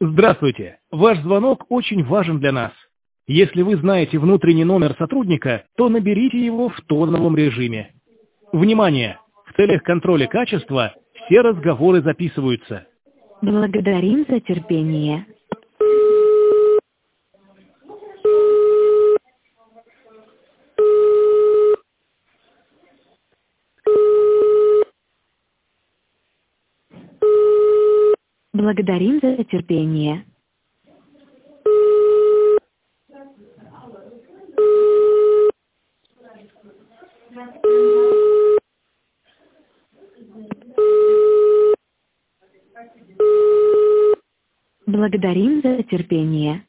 Здравствуйте. Ваш звонок очень важен для нас. Если вы знаете внутренний номер сотрудника, то наберите его в тоновом режиме. Внимание! В целях контроля качества все разговоры записываются. Благодарим за терпение. Благодарим за терпение. Благодарим за терпение.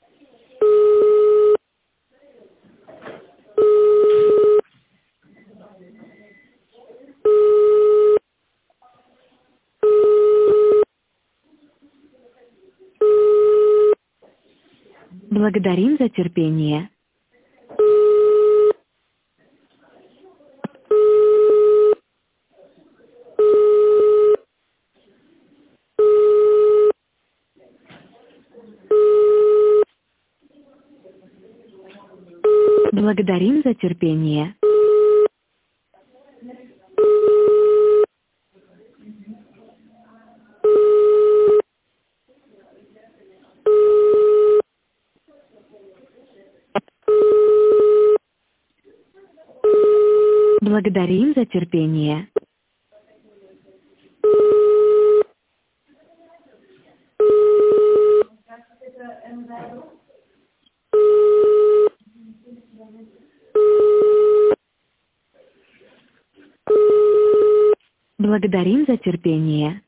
Благодарим за терпение. Благодарим за терпение. Благодарим за терпение. Благодарим за терпение.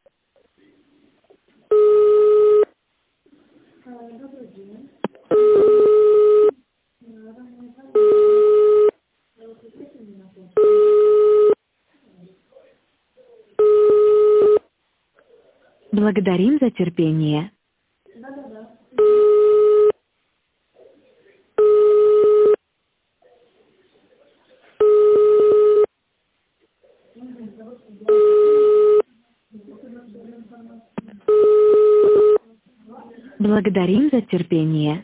Благодарим за терпение. Благодарим за терпение.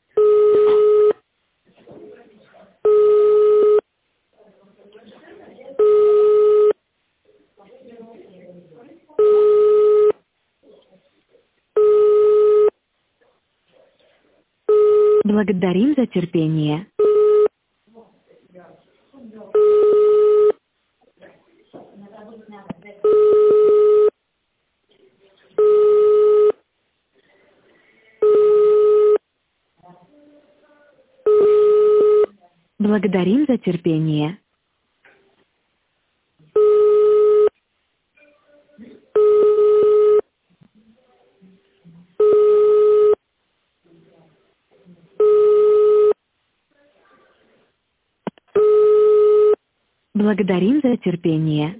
Благодарим за терпение. Благодарим за терпение. Благодарим за терпение.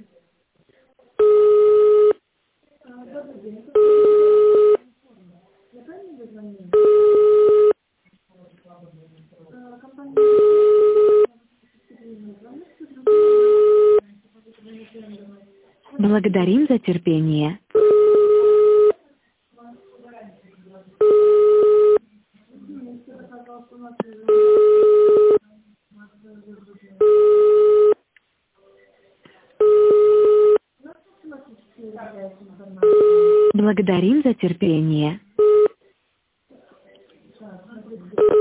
Благодарим за терпение. Благодарим за терпение.